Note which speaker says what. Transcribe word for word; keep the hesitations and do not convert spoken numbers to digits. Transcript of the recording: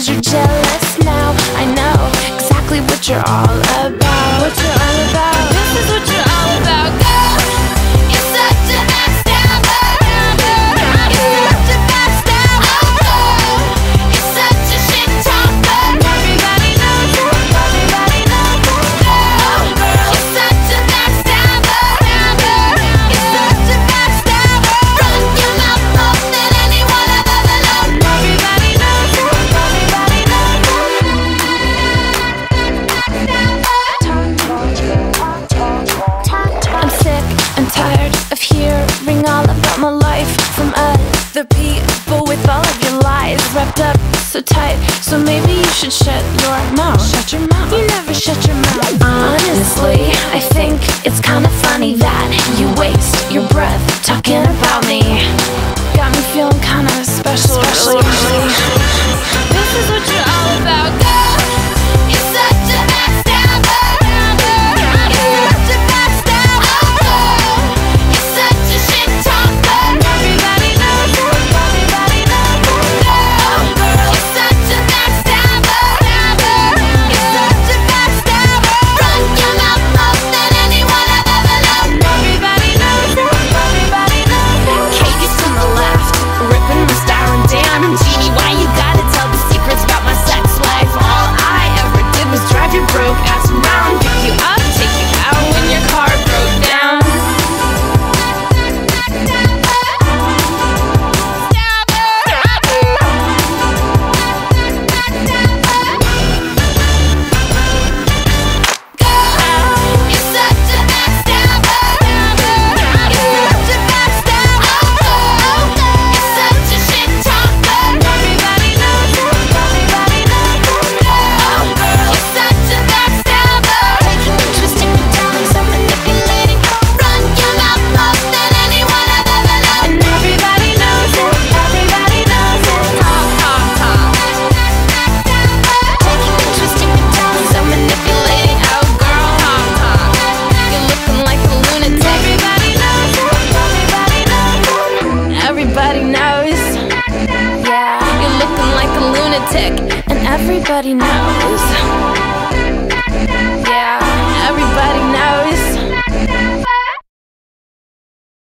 Speaker 1: cause you're jealous now. I know exactly what you're all about. What you're all about. This is what you're all about. Girl, you're such a backstabber. You're such a backstabber. You're such a shit talker. Everybody knows you. Everybody knows you. Girl, you're such a backstabber. You're such a backstabber. Run your mouth more than anyone I've ever loved. Everybody knows you. Everybody knows you. I'm sick and tired of hearing all about my life from other people with all of your lies wrapped up so tight. So maybe you should shut your mouth. Shut your mouth. You never shut your mouth. Honestly, I think it's kind of funny that you waste your breath talking about me. Got me feeling kind of special, special. This is what you're all about, girl. You're such a backstabber. You're such a backstabber. You're such a shit talker. Everybody knows you. Everybody knows you. Girl, you're such a backstabber. You're such a backstabber. Run your mouth more than anyone I've ever loved. Everybody knows you. Everybody knows you. Katie's to the left, ripping my star and damn. Genie, why you gotta tell the secrets about my sex life? All I ever did was drive your broke ass around, pick you up, take you out when your car broke down. You're such a backstabber. You're such a backstabber. You're such a shit talker. Everybody knows you. Everybody knows you. You're such a backstabber. Taking me, twisting me down, so manipulating. Run your mouth more than anyone I've ever loved. And everybody knows you. Everybody knows you. Talk, talk, talk. Taking me, twisting me down, so manipulating. Oh girl, talk, talk. You're looking like a lunatic. Everybody knows you. Everybody knows you. Everybody knows. Yeah, you're looking like a lunatic, and everybody knows.